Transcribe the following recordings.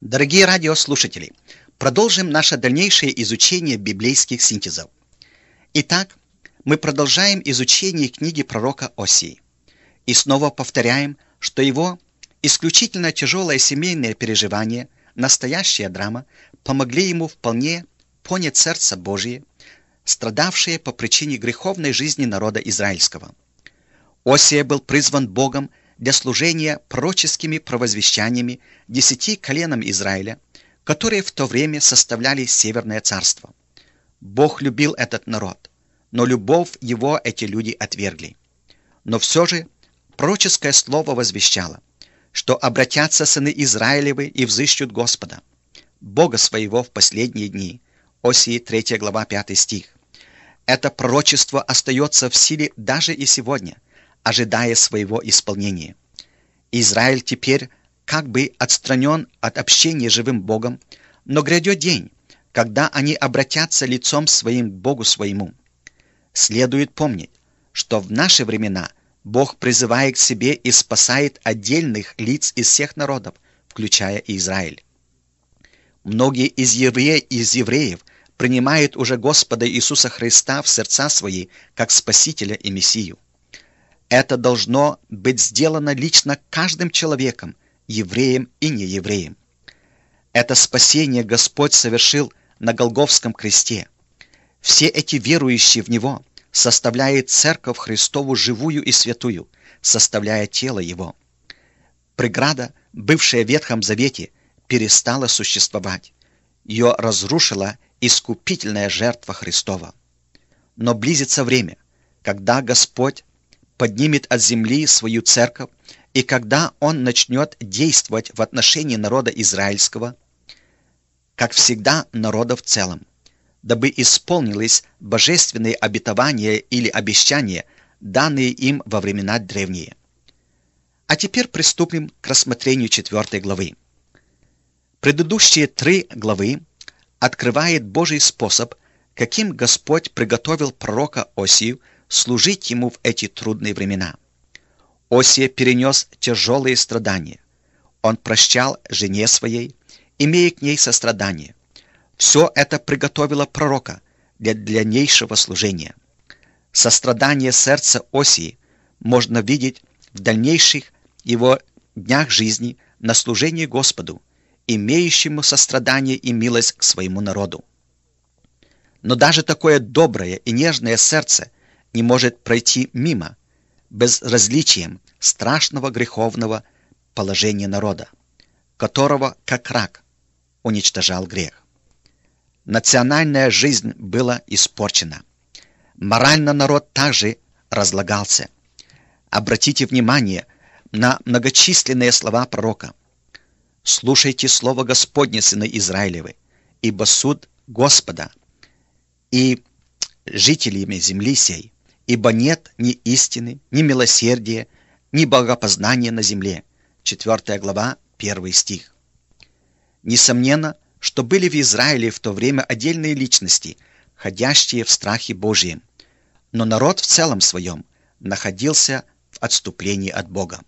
Дорогие радиослушатели, продолжим наше дальнейшее изучение библейских синтезов. Итак, мы продолжаем изучение книги пророка Осии. И снова повторяем, что его исключительно тяжелое семейное переживание, настоящая драма, помогли ему вполне понять сердце Божие, страдавшее по причине греховной жизни народа израильского. Осия был призван Богом для служения пророческими провозвещаниями 10 коленам Израиля, которые в то время составляли Северное царство. Бог любил этот народ, но любовь его эти люди отвергли. Но все же пророческое слово возвещало, что обратятся сыны Израилевы и взыщут Господа, Бога своего в последние дни. Осии 3 глава 5 стих. Это пророчество остается в силе даже и сегодня, ожидая своего исполнения. Израиль теперь как бы отстранен от общения с живым Богом, но грядет день, когда они обратятся лицом своим к Богу своему. Следует помнить, что в наши времена Бог призывает к себе и спасает отдельных лиц из всех народов, включая и Израиль. Многие из евреев принимают уже Господа Иисуса Христа в сердца свои как Спасителя и Мессию. Это должно быть сделано лично каждым человеком, евреем и неевреем. Это спасение Господь совершил на Голгофском кресте. Все эти верующие в Него составляют Церковь Христову живую и святую, составляя тело Его. Преграда, бывшая в Ветхом Завете, перестала существовать. Ее разрушила искупительная жертва Христова. Но близится время, когда Господь поднимет от земли свою церковь, и когда Он начнет действовать в отношении народа израильского, как всегда народа в целом, дабы исполнились божественные обетования или обещания, данные им во времена древние. А теперь приступим к рассмотрению 4 главы. Предыдущие 3 главы открывает Божий способ, каким Господь приготовил пророка Осию служить ему в эти трудные времена. Осия перенес тяжелые страдания. Он прощал жене своей, имея к ней сострадание. Все это приготовило пророка для дальнейшего служения. Сострадание сердца Осии можно видеть в дальнейших его днях жизни на служении Господу, имеющему сострадание и милость к своему народу. Но даже такое доброе и нежное сердце не может пройти мимо, безразличием страшного греховного положения народа, которого, как рак, уничтожал грех. Национальная жизнь была испорчена. Морально народ также разлагался. Обратите внимание на многочисленные слова пророка. «Слушайте слово Господне, сыны Израилевы, ибо суд Господа и жителями земли сей, ибо нет ни истины, ни милосердия, ни богопознания на земле». 4 глава, 1 стих. Несомненно, что были в Израиле в то время отдельные личности, ходящие в страхе Божьем, но народ в целом своем находился в отступлении от Бога.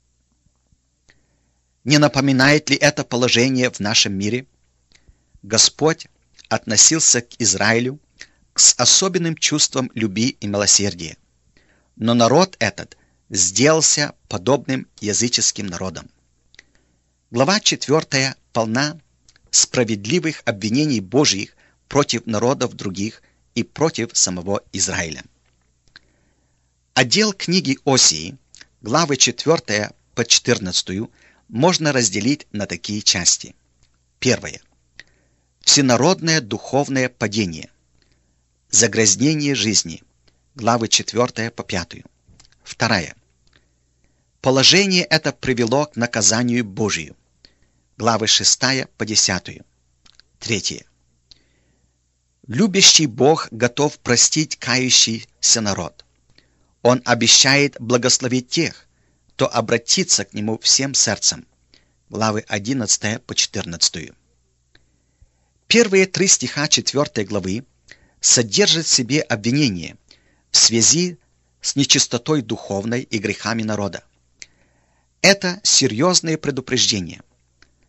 Не напоминает ли это положение в нашем мире? Господь относился к Израилю с особенным чувством любви и милосердия. Но народ этот сделался подобным языческим народом. Глава 4 полна справедливых обвинений Божьих против народов других и против самого Израиля. Отдел книги Осии, главы 4 по 14, можно разделить на такие части. Первое. Всенародное духовное падение. Загрязнение жизни. Главы 4 по 5. Второе. Положение это привело к наказанию Божию. Главы 6 по 10. Третье. Любящий Бог готов простить кающийся народ. Он обещает благословить тех, кто обратится к Нему всем сердцем. Главы 11 по 14. Первые 3 стиха 4 главы содержат в себе обвинение в связи с нечистотой духовной и грехами народа. Это серьезные предупреждения.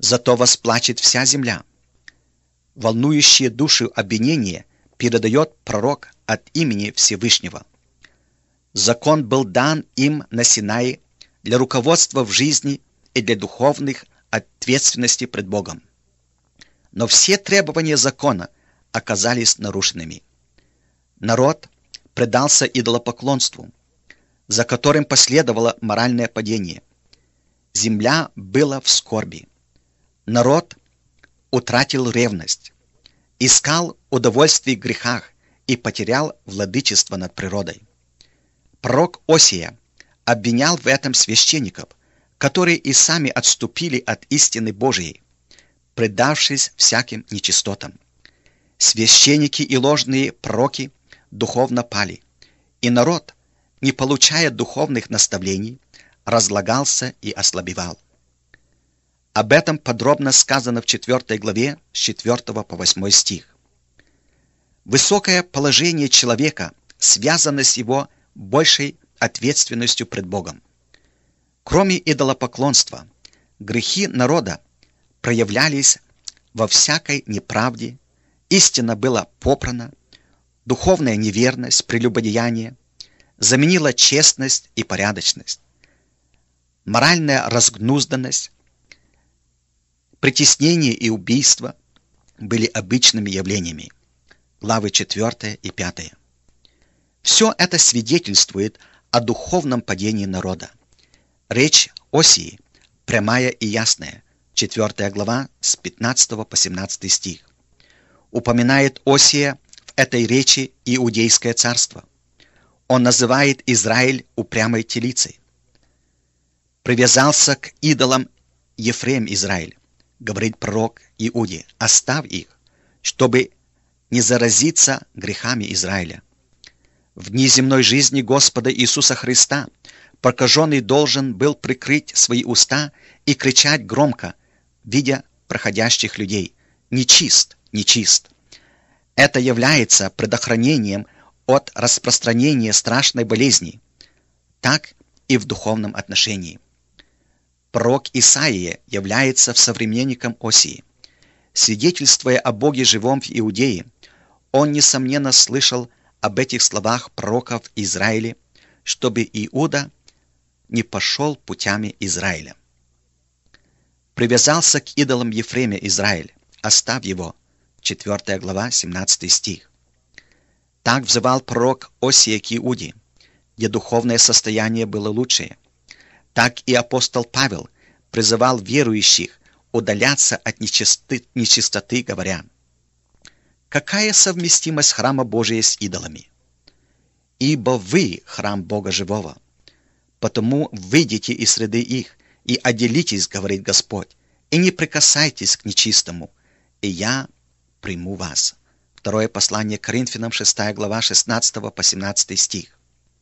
зато восплачет вся земля. Волнующие душу обвинение передает пророк от имени Всевышнего. Закон был дан им на Синае для руководства в жизни и для духовных ответственностей пред Богом. Но все требования закона оказались нарушенными. Народ предался идолопоклонству, за которым последовало моральное падение. Земля была в скорби. Народ утратил ревность, искал удовольствий в грехах и потерял владычество над природой. Пророк Осия обвинял в этом священников, которые и сами отступили от истины Божией, предавшись всяким нечистотам. Священники и ложные пророки духовно пали, и народ, не получая духовных наставлений, разлагался и ослабевал. Об этом подробно сказано в 4 главе с 4 по 8 стих. Высокое положение человека связано с его большей ответственностью пред Богом. Кроме идолопоклонства, грехи народа проявлялись во всякой неправде, истина была попрана, духовная неверность, прелюбодеяние заменила честность и порядочность, моральная разгнузданность, притеснение и убийство были обычными явлениями. Главы 4 и 5. Все это свидетельствует о духовном падении народа. Речь Осии прямая и ясная, 4 глава с 15 по 17 стих. Упоминает Осия в этой речи Иудейское царство. Он называет Израиль упрямой телицей. «Привязался к идолам Ефрем Израиль», говорит пророк Иуде, «оставь их, чтобы не заразиться грехами Израиля». В дни земной жизни Господа Иисуса Христа прокаженный должен был прикрыть свои уста и кричать громко, видя проходящих людей: «Нечист, нечист». Это является предохранением от распространения страшной болезни, так и в духовном отношении. Пророк Исаия является современником Осии. Свидетельствуя о Боге живом в Иудее, он, несомненно, слышал об этих словах пророков Израиля, чтобы Иуда не пошел путями Израиля. «Привязался к идолам Ефреме Израиль, оставь его», 4 глава, 17 стих. Так взывал пророк Осия к Иуде, где духовное состояние было лучшее. Так и апостол Павел призывал верующих удаляться от нечистоты, говоря: «Какая совместимость храма Божия с идолами? Ибо вы храм Бога живого, потому выйдите из среды их и отделитесь, говорит Господь, и не прикасайтесь к нечистому, и я приму вас». Второе послание к Коринфянам, 6 глава, 16 по 17 стих.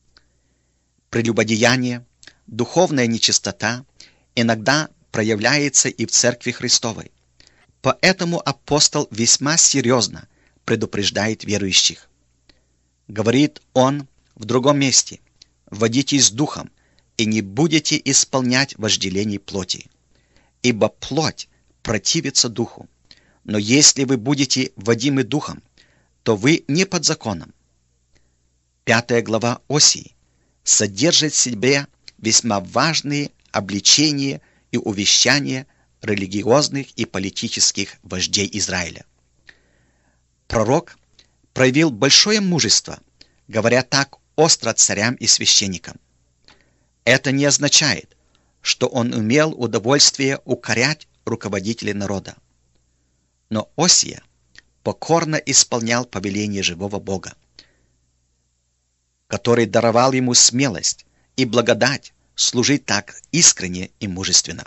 Прелюбодеяние, духовная нечистота иногда проявляется и в Церкви Христовой. Поэтому апостол весьма серьезно предупреждает верующих. Говорит он в другом месте: «Водитесь духом, и не будете исполнять вожделений плоти. Ибо плоть противится духу, но если вы будете водимы духом, то вы не под законом». 5 глава Осии содержит в себе весьма важные обличения и увещания религиозных и политических вождей Израиля. Пророк проявил большое мужество, говоря так остро царям и священникам. Это не означает, что он имел удовольствие укорять руководителей народа. Но Осия покорно исполнял повеление живого Бога, который даровал ему смелость и благодать служить так искренне и мужественно.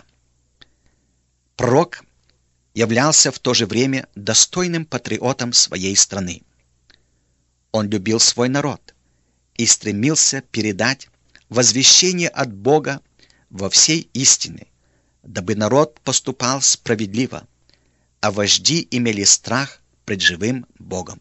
Пророк являлся в то же время достойным патриотом своей страны. Он любил свой народ и стремился передать возвещение от Бога во всей истине, дабы народ поступал справедливо, а вожди имели страх пред живым Богом.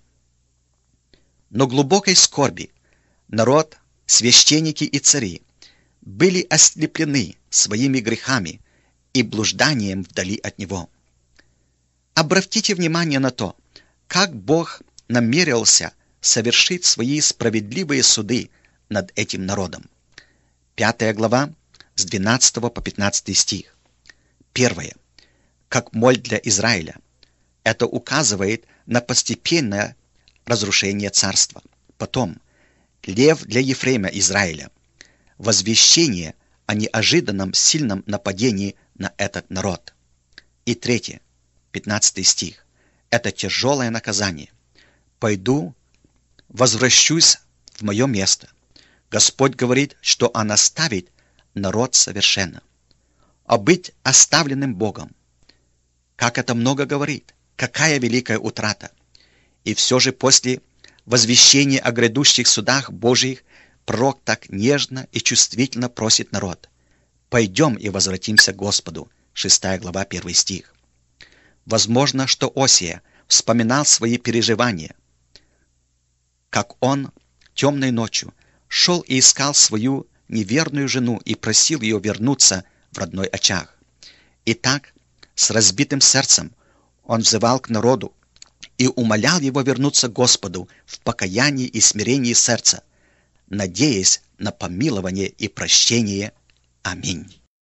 Но глубокой скорби народ, священники и цари были ослеплены своими грехами и блужданием вдали от Него. Обратите внимание на то, как Бог намерился совершить свои справедливые суды над этим народом. 5 глава, с 12 по 15 стих. Первое. Как моль для Израиля. Это указывает на постепенное разрушение царства. Потом. Лев для Ефрема Израиля. Возвещение о неожиданном сильном нападении на этот народ. И третье. 15 стих. Это тяжелое наказание. «Пойду, возвращусь в мое место». Господь говорит, что Он оставит народ совершенно. А быть оставленным Богом. Как это много говорит. Какая великая утрата. И все же после возвещения о грядущих судах Божьих пророк так нежно и чувствительно просит народ: «Пойдем и возвратимся к Господу». 6 глава, 1 стих. Возможно, что Осия вспоминал свои переживания, как он темной ночью шел и искал свою неверную жену и просил ее вернуться в родной очаг. И так, с разбитым сердцем, он взывал к народу и умолял его вернуться к Господу в покаянии и смирении сердца, надеясь на помилование и прощение. Аминь.